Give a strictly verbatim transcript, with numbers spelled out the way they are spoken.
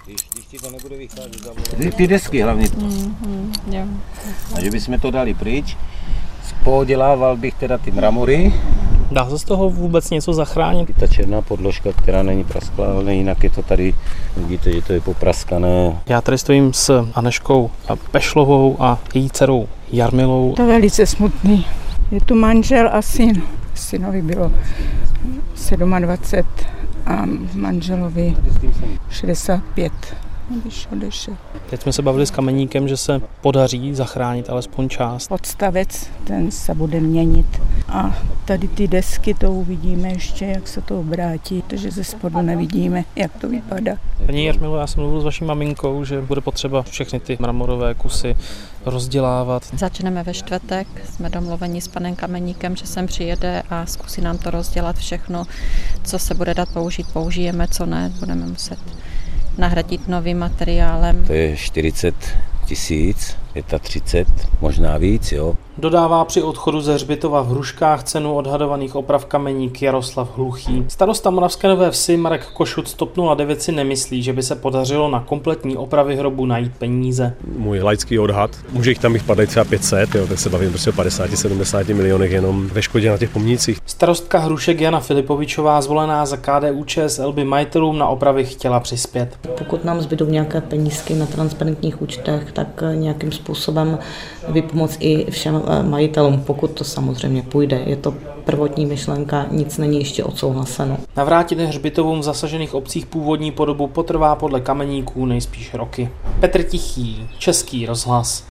Když, když ti to nebude vycházet za ty, ty desky hlavně. Mm, mm, jo. A že bychom to dali pryč, podělával bych teda ty mramory. Dá se z toho vůbec něco zachránit? Ta černá podložka, která není prasklá, ale jinak je to tady, vidíte, že to je popraskané. Já tady stojím s Aneškou Pešlovou a její dcerou Jarmilou. To je velice smutný. Je tu manžel a syn. Synovi bylo dvacet sedm a manželovi šedesát pět. Když odešel. Teď jsme se bavili s Kameníkem, že se podaří zachránit alespoň část. Podstavec, ten se bude měnit. A tady ty desky, to uvidíme ještě, jak se to obrátí, protože ze spodu nevidíme, jak to vypadá. Paní Jarmilo, já jsem mluvil s vaší maminkou, že bude potřeba všechny ty mramorové kusy rozdělávat. Začneme ve čtvrtek, jsme domluveni s panem Kameníkem, že sem přijede a zkusí nám to rozdělat všechno, co se bude dát použít, použijeme, co ne, budeme muset nahradit novým materiálem. To je čtyřicet tisíc, třicet, možná víc, jo. Dodává při odchodu ze hřbitova v Hruškách cenu odhadovaných oprav Kameník Jaroslav Hluchý. Starosta Moravské Nové Vsi Marek Košut z TOP nula devět si nemyslí, že by se podařilo na kompletní opravy hrobu najít peníze. Můj laický odhad, může jich tam být padají třeba pět set, jo, tak se bavím prostě o padesát až sedmdesát milionech jenom ve škodě na těch pomnících. Starostka Hrušek Jana Filipovičová, zvolená za K D U Č S L, by majitelům na opravy chtěla přispět. Pokud nám zbydou nějaké penízky na transparentních účtech, tak nějakým způsobem vypomoct i všem majitelům, pokud to samozřejmě půjde. Je to prvotní myšlenka, nic není ještě odsouhlaseno. Navrátit hřbitovům v zasažených obcích původní podobu potrvá podle Kameníků nejspíš roky. Petr Tichý, Český rozhlas.